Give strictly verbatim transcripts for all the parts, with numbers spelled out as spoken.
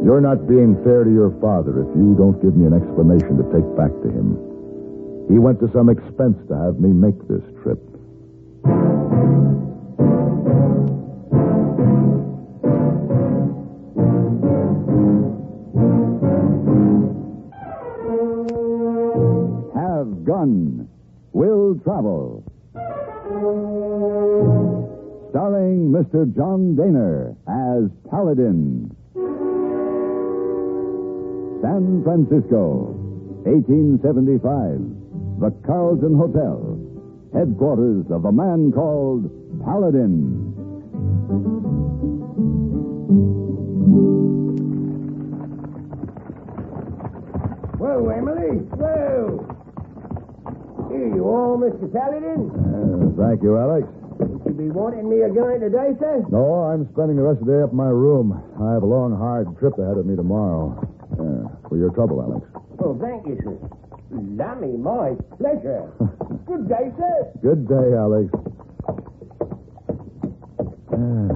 You're not being fair to your father if you don't give me an explanation to take back to him. He went to some expense to have me make this trip. Have Gun. Will Travel. Starring Mister John Daner as Paladin. San Francisco, eighteen seventy-five. The Carlton Hotel, headquarters of a man called Paladin. Whoa, Emily. Whoa. Here you are, Mister Paladin. Uh, thank you, Alex. Would you be wanting me again today, sir? No, I'm spending the rest of the day up in my room. I have a long, hard trip ahead of me tomorrow. Uh, for your trouble, Alex. Oh, thank you, sir. Lummy, my pleasure. Good day, sir. Good day, Alex. Uh,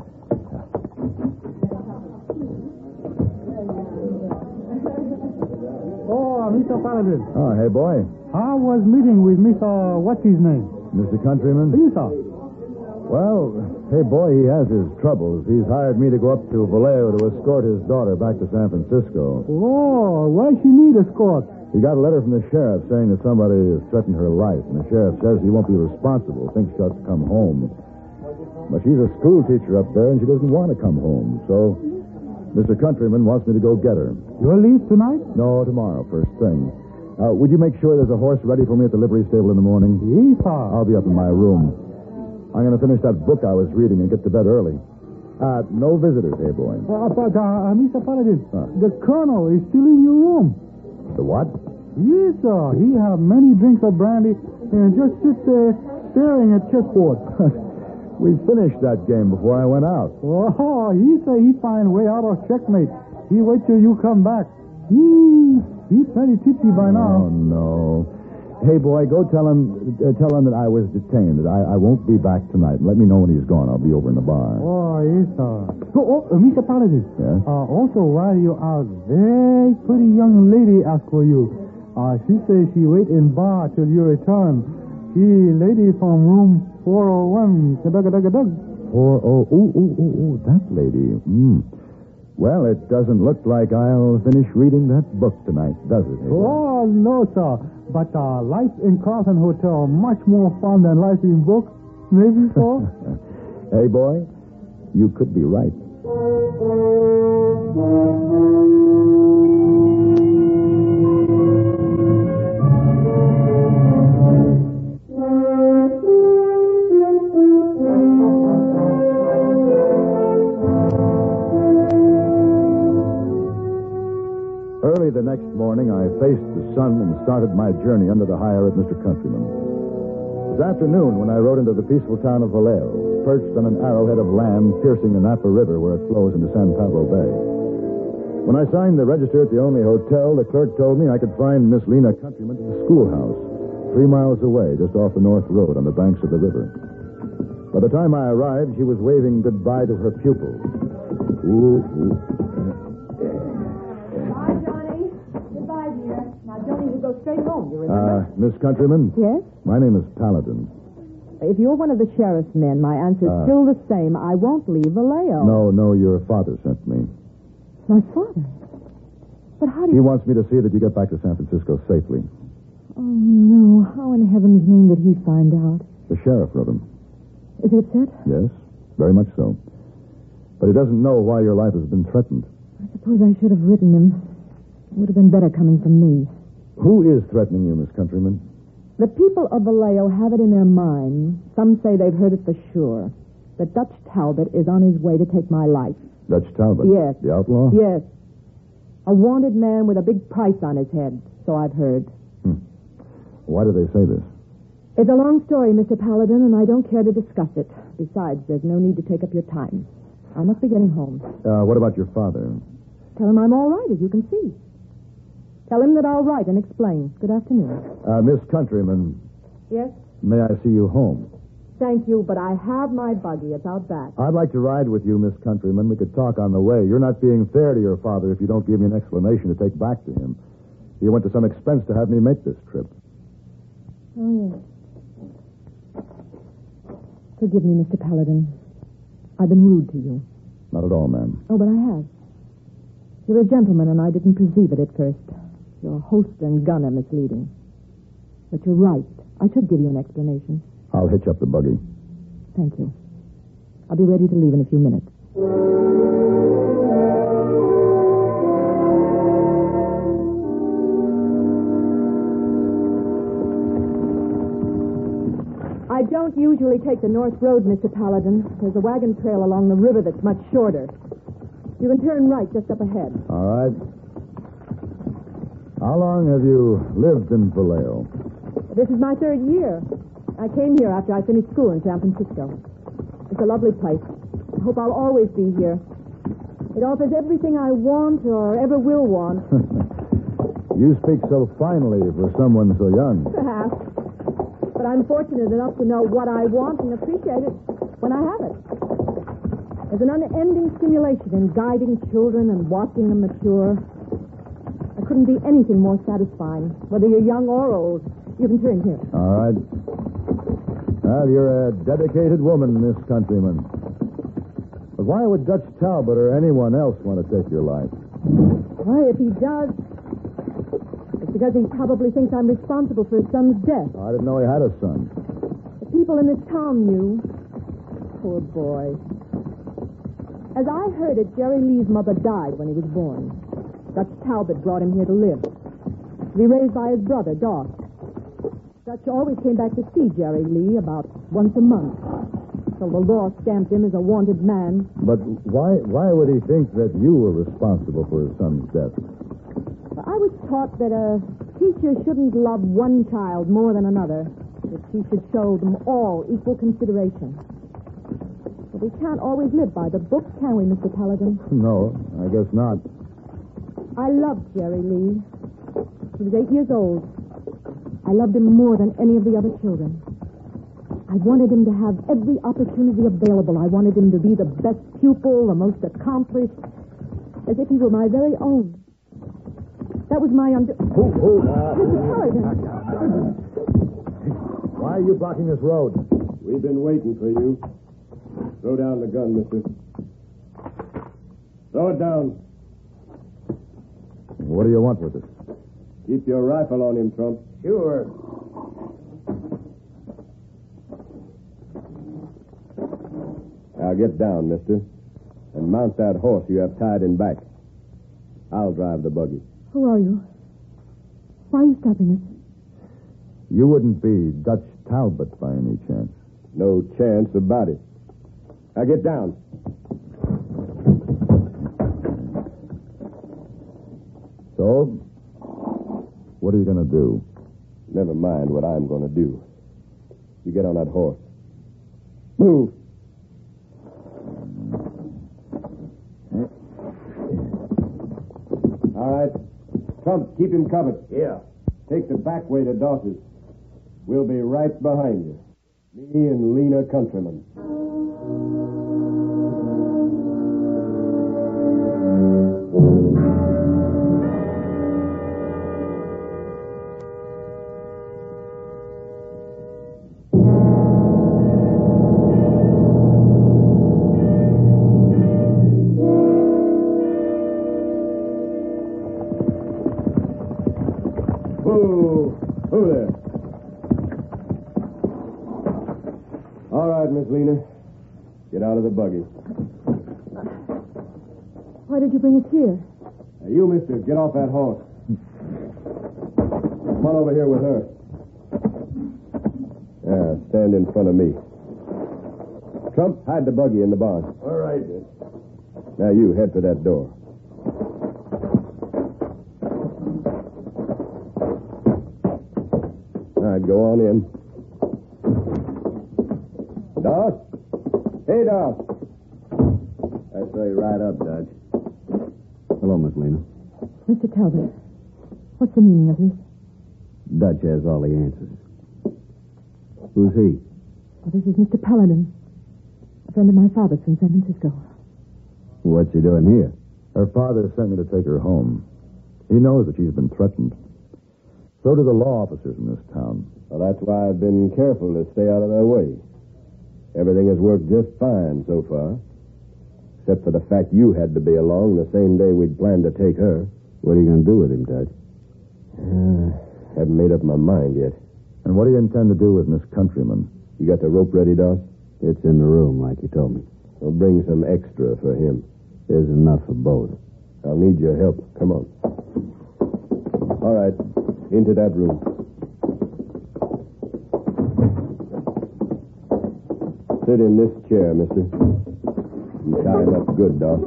Oh, Mister Paladin. oh, hey, boy. I was meeting with Mister What's his name? Mister Countryman? Yes, sir. Well, hey, boy, he has his troubles. He's hired me to go up to Vallejo to escort his daughter back to San Francisco. Oh, why she need escort? He got a letter from the sheriff saying that somebody has threatened her life, and the sheriff says he won't be responsible, thinks she'll have to come home. But she's a school teacher up there, and she doesn't want to come home. So Mister Countryman wants me to go get her. You'll leave tonight? No, tomorrow, first thing. Uh, would you make sure there's a horse ready for me at the livery stable in the morning? Yes, sir. I'll be up in my room. I'm going to finish that book I was reading and get to bed early. Uh, no visitors, hey, boy. Uh, but, uh, Mister Paladin, Huh? the colonel is still in your room. The what? Yes, sir. He have many drinks of brandy and just sit there staring at chessboard. We finished that game before I went out. Oh, he say he find way out of checkmate. He wait till you come back. He, he plenty tipsy by now. Oh, no. Hey, boy, go tell him uh, tell him that I was detained, that I, I won't be back tonight. Let me know when he's gone. I'll be over in the bar. Oh, yes, sir. Oh, oh uh, Mister Paladin. Yes? Uh, also, while you're out, very pretty young lady ask for you. Uh, she says she wait in bar till you return. She lady from room four oh one. Dug-a-dug-a-dug. Four oh, ooh, ooh, ooh, ooh, that lady. Mm. Well, it doesn't look like I'll finish reading that book tonight, does it? Hey, Oh, no, sir. But uh, life in Carlton Hotel much more fun than life in book. Maybe so? Hey, boy, you could be right. Early the next morning, I faced the sun and started my journey under the hire of Mister Countryman. It was afternoon when I rode into the peaceful town of Vallejo, perched on an arrowhead of land piercing the Napa River where it flows into San Pablo Bay. When I signed the register at the only hotel, the clerk told me I could find Miss Lena Countryman at the schoolhouse, three miles away, just off the North Road on the banks of the river. By the time I arrived, she was waving goodbye to her pupils. Ooh, ooh. Bye, Johnny. Goodbye, dear. Now, Johnny, you go straight home, you remember? Uh, Miss Countryman? Yes? My name is Paladin. If you're one of the sheriff's men, my answer's Uh, still the same. I won't leave Vallejo. No, no, your father sent me. My father? But how do He you... wants me to see that you get back to San Francisco safely. Oh, no. How in heaven's name did he find out? The sheriff wrote him. Is he upset? Yes, very much so. But he doesn't know why your life has been threatened. I suppose I should have written him. It would have been better coming from me. Who is threatening you, Miss Countryman? The people of Vallejo have it in their mind. Some say they've heard it for sure. That Dutch Talbot is on his way to take my life. Dutch Talbot? Yes. The outlaw? Yes. A wanted man with a big price on his head, so I've heard. Hmm. Why do they say this? It's a long story, Mister Paladin, and I don't care to discuss it. Besides, there's no need to take up your time. I must be getting home. Uh, what about your father? Tell him I'm all right, as you can see. Tell him that I'll write and explain. Good afternoon. Uh, Miss Countryman, Yes? may I see you home? Thank you, but I have my buggy. It's out back. I'd like to ride with you, Miss Countryman. We could talk on the way. You're not being fair to your father if you don't give me an explanation to take back to him. He went to some expense to have me make this trip. Oh, yes. Forgive me, Mister Paladin. I've been rude to you. Not at all, ma'am. Oh, but I have. You're a gentleman, and I didn't perceive it at first. Your host and gun are misleading. But you're right. I should give you an explanation. I'll hitch up the buggy. Thank you. I'll be ready to leave in a few minutes. I don't usually take the North Road, Mister Paladin. There's a wagon trail along the river that's much shorter. You can turn right just up ahead. All right. How long have you lived in Vallejo? This is my third year. I came here after I finished school in San Francisco. It's a lovely place. I hope I'll always be here. It offers everything I want or ever will want. You speak so finely for someone so young. Perhaps. But I'm fortunate enough to know what I want and appreciate it when I have it. There's an unending stimulation in guiding children and watching them mature. There couldn't be anything more satisfying, whether you're young or old. You can turn here. All right. Well, you're a dedicated woman, Miss Countryman. But why would Dutch Talbot or anyone else want to take your life? Why, if he does, it's because he probably thinks I'm responsible for his son's death. I didn't know he had a son. The people in this town knew. Poor boy. As I heard it, Jerry Lee's mother died when he was born. Dutch Talbot brought him here to live. To be raised by his brother, Doc. Dutch always came back to see Jerry Lee about once a month. So the law stamped him as a wanted man. But why why would he think that you were responsible for his son's death? I was taught that a teacher shouldn't love one child more than another. That he should show them all equal consideration. But we can't always live by the book, can we, Mister Paladin? No, I guess not. I loved Jerry Lee. He was eight years old. I loved him more than any of the other children. I wanted him to have every opportunity available. I wanted him to be the best pupil, the most accomplished, as if he were my very own. That was my under... Who, who? Mister Paladin. Why are you blocking this road? We've been waiting for you. Throw down the gun, mister. Throw it down. What do you want with it? Keep your rifle on him, Trump. Sure. Now get down, mister, and mount that horse you have tied in back. I'll drive the buggy. Who are you? Why are you stopping us? You wouldn't be Dutch Talbot by any chance. No chance about it. Now get down. So, what are you going to do? Never mind what I'm going to do. You get on that horse. Move. All right. Trump, keep him covered. Yeah. Take the back way to Daws's. We'll be right behind you. Me and Lena Countryman. Miss Lena, get out of the buggy. Why did you bring us here? Now, you, mister, get off that horse. Come on over here with her. Yeah, stand in front of me. Trump, hide the buggy in the barn. All right. Now you head for that door. All right, go on in. Doss? Hey, Doss. That's right, right up, Dutch. Hello, Miss Lena. Mister Talbot, what's the meaning of this? Dutch has all the answers. Who's he? Well, this is Mister Paladin, a friend of my father's from San Francisco. What's he doing here? Her father sent me to take her home. He knows that she's been threatened. So do the law officers in this town. Well, that's why I've been careful to stay out of their way. Everything has worked just fine so far. Except for the fact you had to be along the same day we'd planned to take her. What are you going to do with him, Dutch? Uh, haven't made up my mind yet. And what do you intend to do with Miss Countryman? You got the rope ready, Doss? It's in the room, like you told me. We'll bring some extra for him. There's enough for both. I'll need your help. Come on. All right. Into that room. Sit in this chair, mister. And tie him up good, Doc.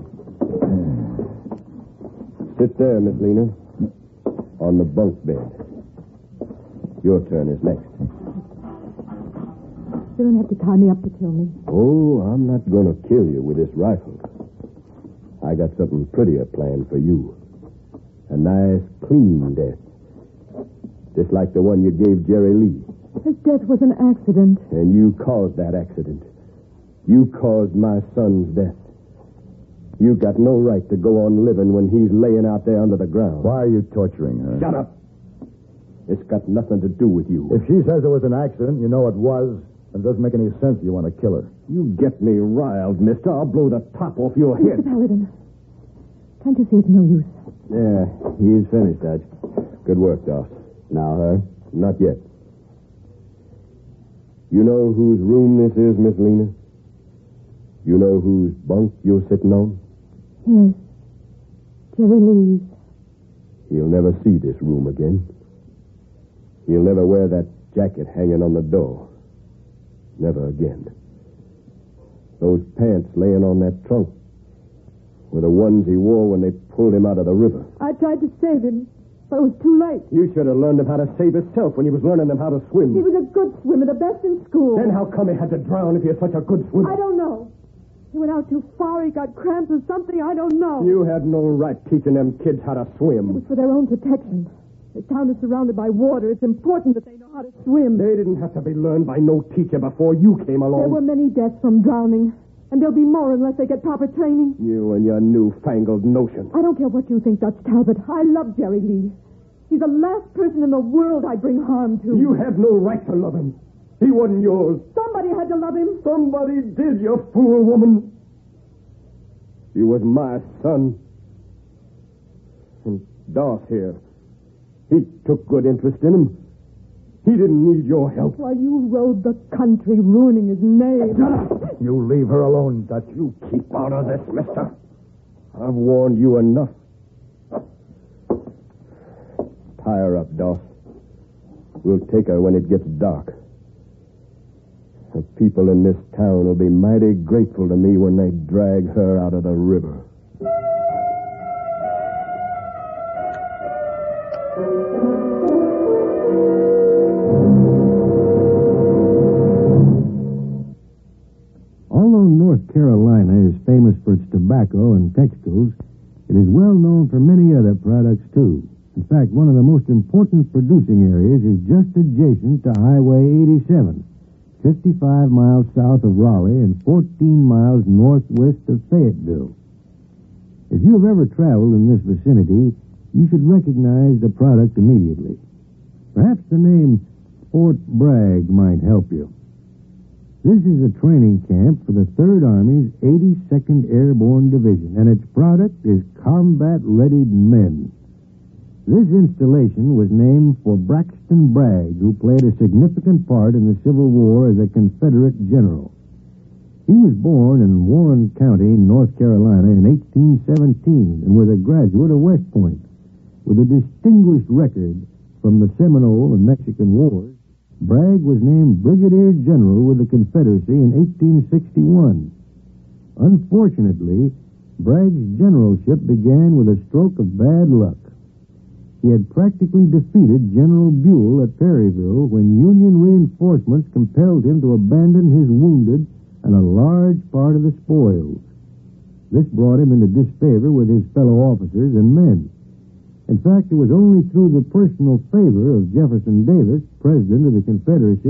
Sit there, Miss Lena. On the bunk bed. Your turn is next. You don't have to tie me up to kill me. Oh, I'm not going to kill you with this rifle. I got something prettier planned for you. A nice, clean death. Just like the one you gave Jerry Lee. His death was an accident. And you caused that accident. You caused my son's death. You got no right to go on living when he's laying out there under the ground. Why are you torturing her? Shut up. It's got nothing to do with you. If she says it was an accident, you know it was, and it doesn't make any sense you want to kill her. You get me riled, mister. I'll blow the top off your head. Mister Paladin, can't you see it's no use? Yeah, he's finished, Dutch. Good work, Doss. Now, her? Not yet. You know whose room this is, Miss Lena? You know whose bunk you're sitting on? Yes. Jerry Lee's. He'll never see this room again. He'll never wear that jacket hanging on the door. Never again. Those pants laying on that trunk were the ones he wore when they pulled him out of the river. I tried to save him, but it was too late. You should have learned him how to save himself when he was learning him how to swim. He was a good swimmer, the best in school. Then how come he had to drown if you're such a good swimmer? I don't know. He went out too far, he got cramps or something, I don't know. You had no right teaching them kids how to It swim. was for their own protection. The town is surrounded by water. It's important that they know how to swim. They didn't have to be learned by no teacher before you came along. There were many deaths from drowning, and there'll be more unless they get proper training. You and your newfangled notions. I don't care what you think, Dutch Talbot. I love Jerry Lee. He's the last person in the world I'd bring harm to. You had no right to love him. He wasn't yours. Somebody had to love him. Somebody did, you fool woman. He was my son. And Doss here, he took good interest in him. He didn't need your help. While you rode the country, ruining his name. Shut up! You leave her alone, Dutch. You keep out of this, mister. I've warned you enough. Tie her up, Doss. We'll take her when it gets dark. The people in this town will be mighty grateful to me when they drag her out of the river. Although North Carolina is famous for its tobacco and textiles, it is well known for many other products, too. In fact, one of the most important producing areas is just adjacent to Highway eighty-seven, fifty-five miles south of Raleigh and fourteen miles northwest of Fayetteville. If you have ever traveled in this vicinity, you should recognize the product immediately. Perhaps the name Fort Bragg might help you. This is a training camp for the Third Army's eighty-second Airborne Division, and its product is combat-readied men. This installation was named for Braxton Bragg, who played a significant part in the Civil War as a Confederate general. He was born in Warren County, North Carolina, in eighteen seventeen, and was a graduate of West Point. With a distinguished record from the Seminole and Mexican Wars, Bragg was named Brigadier General with the Confederacy in eighteen sixty-one. Unfortunately, Bragg's generalship began with a stroke of bad luck. He had practically defeated General Buell at Perryville when Union reinforcements compelled him to abandon his wounded and a large part of the spoils. This brought him into disfavor with his fellow officers and men. In fact, it was only through the personal favor of Jefferson Davis, President of the Confederacy,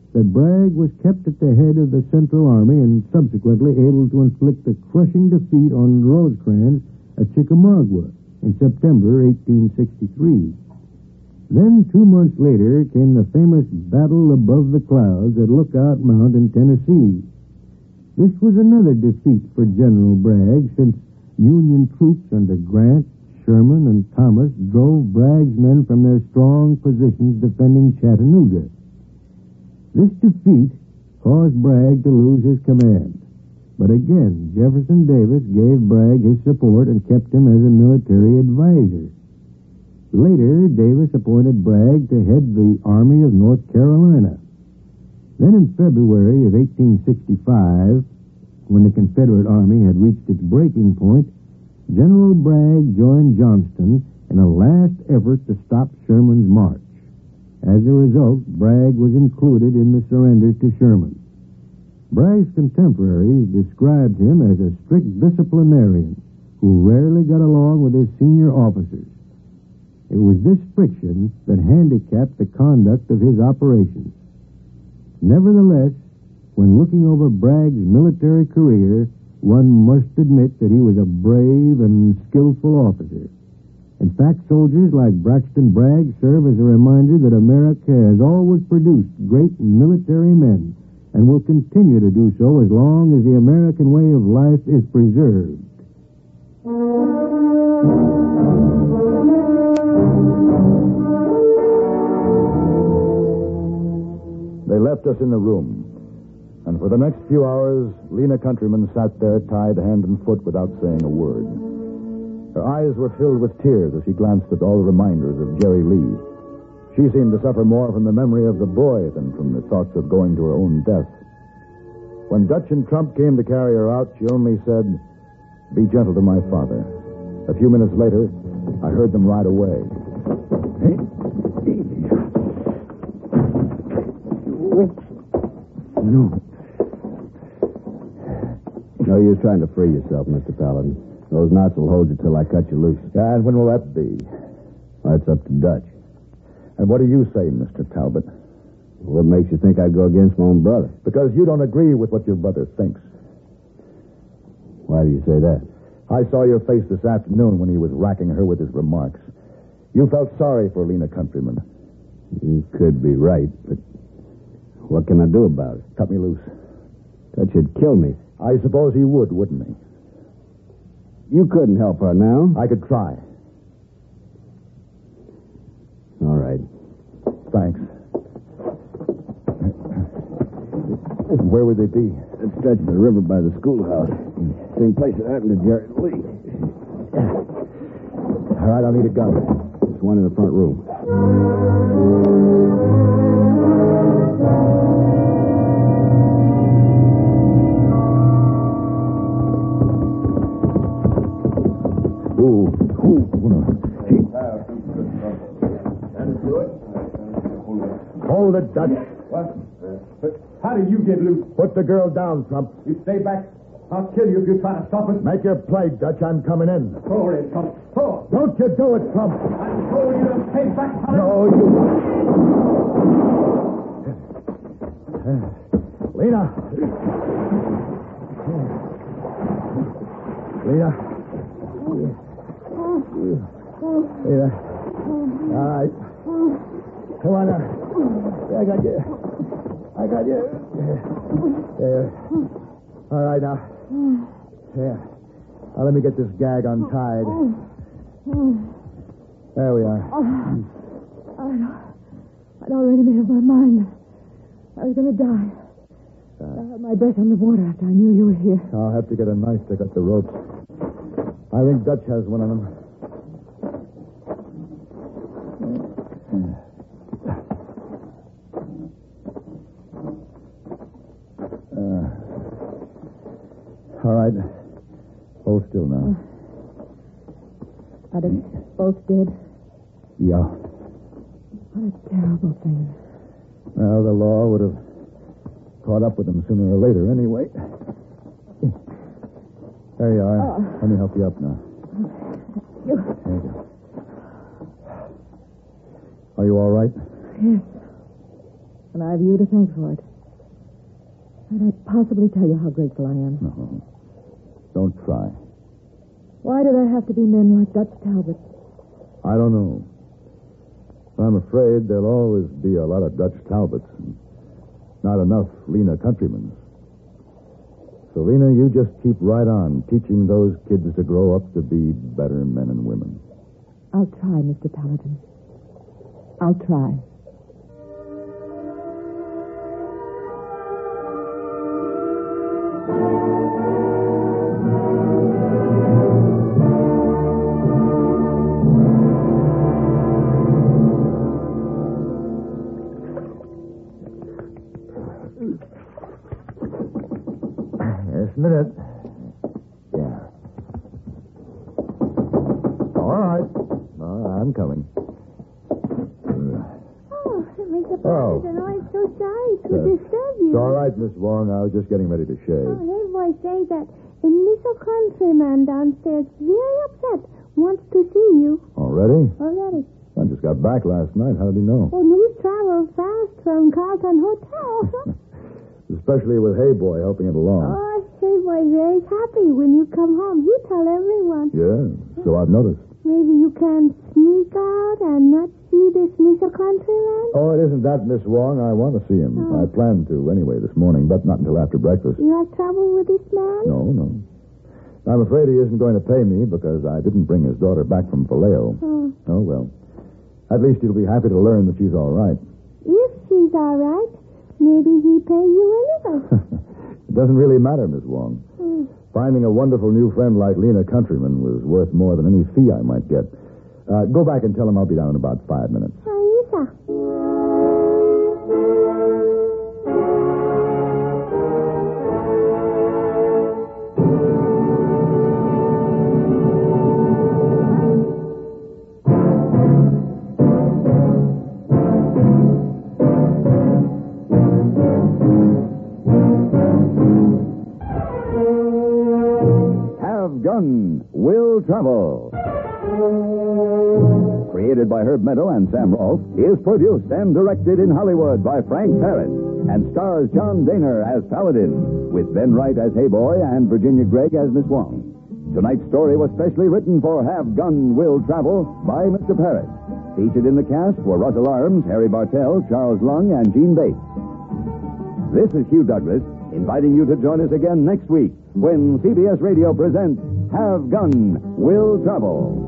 that Bragg was kept at the head of the Central Army and subsequently able to inflict a crushing defeat on Rosecrans at Chickamauga in September eighteen sixty-three. Then, two months later, came the famous Battle Above the Clouds at Lookout Mount in Tennessee. This was another defeat for General Bragg, since Union troops under Grant, Sherman, and Thomas drove Bragg's men from their strong positions defending Chattanooga. This defeat caused Bragg to lose his command. But again, Jefferson Davis gave Bragg his support and kept him as a military advisor. Later, Davis appointed Bragg to head the Army of North Carolina. Then in February of eighteen sixty-five, when the Confederate Army had reached its breaking point, General Bragg joined Johnston in a last effort to stop Sherman's march. As a result, Bragg was included in the surrender to Sherman. Bragg's contemporaries described him as a strict disciplinarian who rarely got along with his senior officers. It was this friction that handicapped the conduct of his operations. Nevertheless, when looking over Bragg's military career, one must admit that he was a brave and skillful officer. In fact, soldiers like Braxton Bragg serve as a reminder that America has always produced great military men and will continue to do so as long as the American way of life is preserved. They left us in the room, and for the next few hours, Lena Countryman sat there tied hand and foot without saying a word. Her eyes were filled with tears as she glanced at all the reminders of Jerry Lee. She seemed to suffer more from the memory of the boy than from the thoughts of going to her own death. When Dutch and Trump came to carry her out, she only said, "Be gentle to my father." A few minutes later, I heard them ride away. Hey. No. No use trying to free yourself, Mister Paladin. Those knots will hold you till I cut you loose. Yeah, and when will that be? That's up to Dutch. And what do you say, Mister Talbot? What makes you think I'd go against my own brother? Because you don't agree with what your brother thinks. Why do you say that? I saw your face this afternoon when he was racking her with his remarks. You felt sorry for Lena Countryman. You could be right, but what can I do about it? Cut me loose. Dutch would kill me. I suppose he would, wouldn't he? You couldn't help her now. I could try. All right. Thanks. Where would they be? That stretch of the river by the schoolhouse. Same place that happened to Jerry Lee. All right, I'll need a gun. There's one in the front room. Ooh, ooh, hold it, Dutch. What? How did you get loose? Put the girl down, Trump. You stay back. I'll kill you if you try to stop it. Make your play, Dutch. I'm coming in. Throw it, Trump. Throw it. Don't you do it, Trump. I told you to stay back. No, you... Lena. Lena. Lena. All right. Come on now. I got you. I got you. There. All right now. Yeah. Now let me get this gag untied. There we are. I'd already made up my mind. I was going to die. I had my breath on the water after I knew you were here. I'll have to get a knife to cut the ropes. I think Dutch has one of them. Uh, all right. Hold still now. Are they both dead? Yeah. What a terrible thing. Well, the law would have caught up with them sooner or later anyway. There you are. Oh. Let me help you up now. You... There you go. Are you all right? Yes. And I have you to thank for it. Can't I possibly tell you how grateful I am? No. Don't try. Why do there have to be men like Dutch Talbot? I don't know. I'm afraid there'll always be a lot of Dutch Talbots and not enough Lena Countrymans. So, Lena, you just keep right on teaching those kids to grow up to be better men and women. I'll try, Mister Paladin. I'll try. Just a minute. Yeah. All right. Uh, I'm coming. Oh, Mister Oh. Paladin, I'm so sorry to Uh, disturb you. It's all right, Miss Wong. I was just getting ready to shave. Oh, hey, boy, say that a Mister Countryman downstairs very upset wants to see you Already? already. I just got back last night. How did he know? Oh, news travel fast from Carlton Hotel. Especially with Hey Boy helping it along. Oh, say, boy, very happy when you come home. He tell everyone. Yeah, so I've noticed. Maybe you can sneak out and not see this Mister Countryman? Oh, it isn't that, Miss Wong. I want to see him. Oh. I planned to anyway this morning, but not until after breakfast. You have trouble with this man? No, no. I'm afraid he isn't going to pay me because I didn't bring his daughter back from Vallejo. Oh. Oh, well. At least he'll be happy to learn that she's all right. If she's all right, maybe he pay you a little. It doesn't really matter, Miss Wong. Hmm. Finding a wonderful new friend like Lena Countryman was worth more than any fee I might get. Uh, go back and tell him I'll be down in about five minutes. Oh, yes, sir. Have Gun Will Travel. Created by Herb Meadow and Sam Rolfe, is produced and directed in Hollywood by Frank Paris and stars John Daner as Paladin, with Ben Wright as Hey Boy and Virginia Gregg as Miss Wong. Tonight's story was specially written for Have Gun Will Travel by Mister Paris. Featured in the cast were Russell Arms, Harry Bartell, Charles Lung, and Gene Bates. This is Hugh Douglas, inviting you to join us again next week when C B S Radio presents Have Gun Will Travel.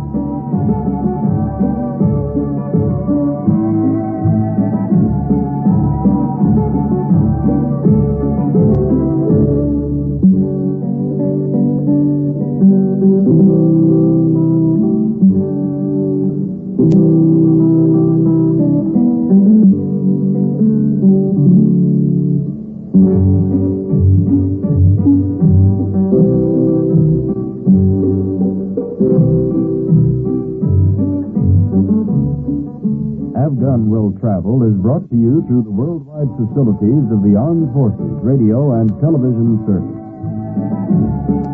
Have Gun Will Travel is brought to you through the worldwide facilities of the Armed Forces Radio and Television Service.